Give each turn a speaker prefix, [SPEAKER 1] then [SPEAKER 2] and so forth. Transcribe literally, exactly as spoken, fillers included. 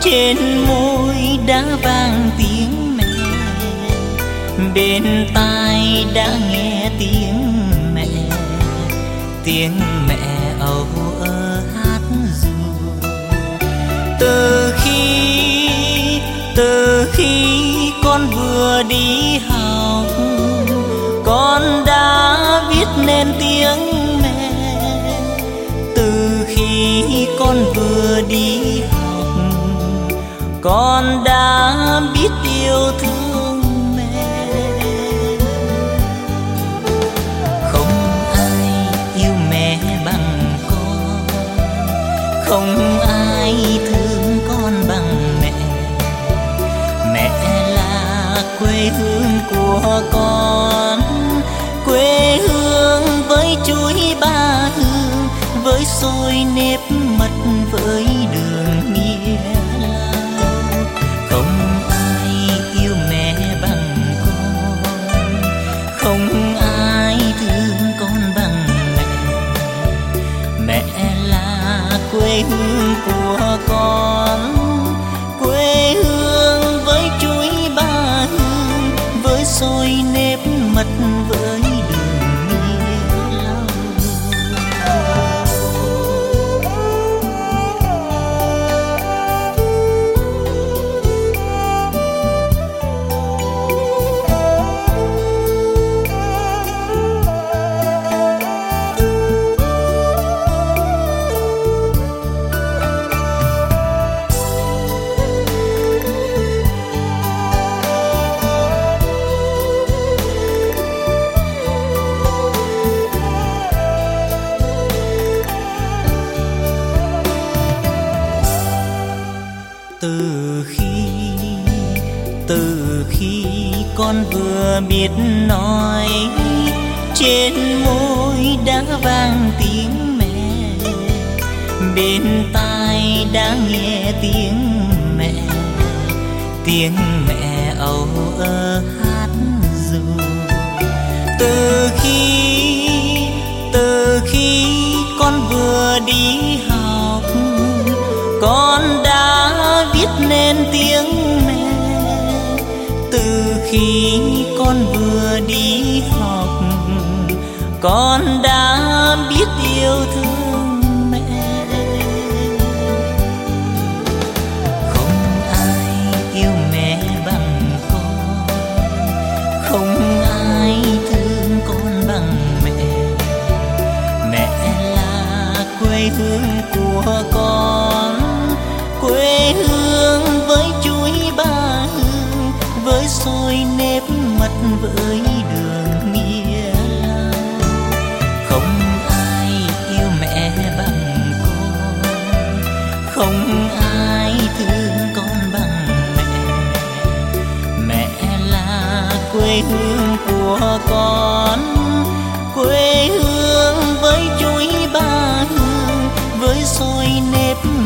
[SPEAKER 1] trên môi đã vang tiếng mẹ, bên tai đã nghe tiếng mẹ, tiếng mẹ âu ơ hát ru. Từ khi từ khi con vừa đi học, con đã viết nên tiếng mẹ. Từ khi con vừa đi học, con đã biết yêu thương mẹ. Không ai yêu mẹ bằng con, không ai thương con bằng mẹ. Mẹ là quê hương của con, quê hương với chuối ba hương, với xôi nếp mật, với đường nghĩa lao. Không ai yêu mẹ bằng con, không ai thương con bằng mẹ. Mẹ là quê hương của con, quê hương với chuối ba hương, với xôi nếp mật, với đường nghĩa lao. Từ khi, từ khi con vừa biết nói, trên môi đã vang tiếng mẹ, bên tai đã nghe tiếng mẹ, tiếng mẹ âu ơ hát ru. Từ khi, từ khi con vừa đi học, con đã viết nên tiếng mẹ. Từ khi con vừa đi học, con đã biết yêu thương mẹ. Không ai yêu mẹ bằng con, không ai thương con bằng mẹ. Mẹ là quê hương của con, quê hương với chuối ba hương, với xôi nếp mật, với đường nghĩa lao. Không ai yêu mẹ bằng con, không ai thương con bằng mẹ. Mẹ là quê hương của con, quê hương với chuối ba hương, với xôi nếp